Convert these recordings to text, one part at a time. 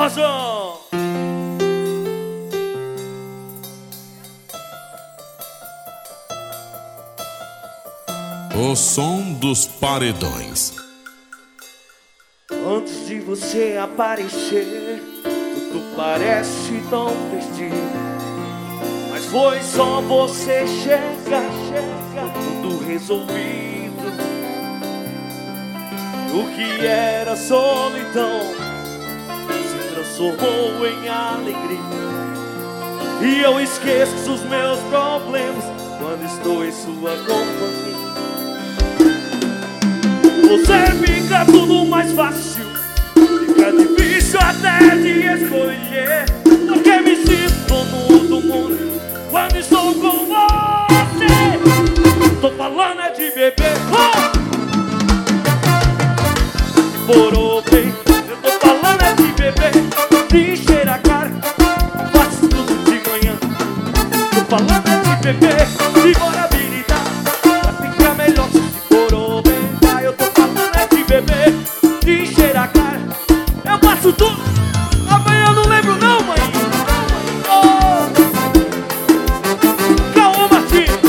razão. O som dos paredões. Antes de você aparecer, tudo parece tão perdido. Mas foi só você chegar, tudo resolvido. O que era solidão se transformou em alegria. E eu esqueço os meus problemas quando estou em sua companhia. Você fica tudo mais fácil, fica difícil até de escolher. Porque me sinto dono do mundo quando estou com você. Tô falando é de beber, morou bem. Eu tô falando é de beber, de encher a cara, faço tudo de manhã. Tô falando é de beber, de morabilidade, pra ficar melhor se morou bem. Eu tô falando é de beber, de encher a cara, eu faço tudo. Amanhã eu não lembro não, mãe. Calma, Martinho.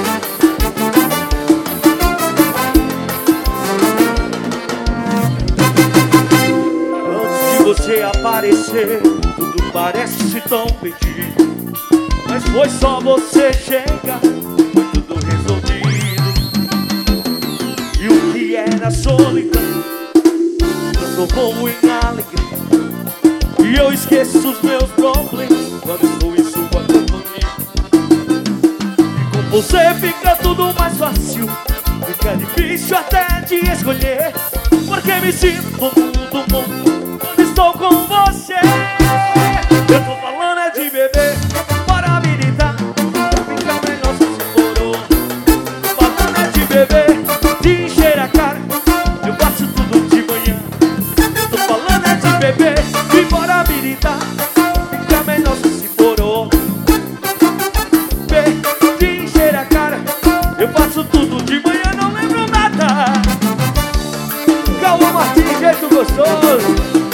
Você aparecer, tudo parece tão perdido. Mas foi só você chegar, foi tudo resolvido. E o que era solidão transformou em alegria. E eu esqueço os meus problemas quando estou em sua companhia. E com você fica tudo mais fácil, fica difícil até de escolher. Porque me sinto todo mundo estou com você. Eu tô falando é de beber, para habilitar, pra ficar melhor se morou. Tô falando é de beber, de encher a cara, eu faço tudo de manhã. Eu tô falando é de beber, e para habilitar, ficar melhor se morou. De encher a cara, eu faço tudo de manhã, não lembro nada. Calma, Martins, jeito gostoso.